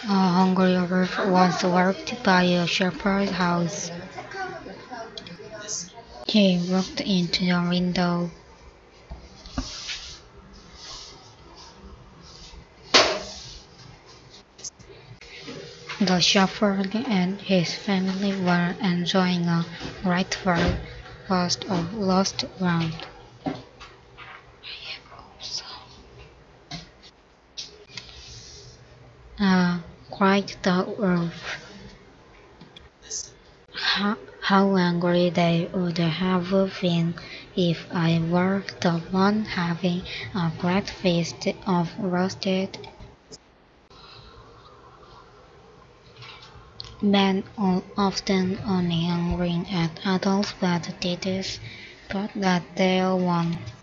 A hungry wolf once walked by a shepherd's house. He looked into the window. The shepherd and his family were enjoying a rightful feast of lost ground. Cried the wolf. How angry they would have been if I were the one having a great feast of roasted. Men often only angry at adults bad deeds, but that they won.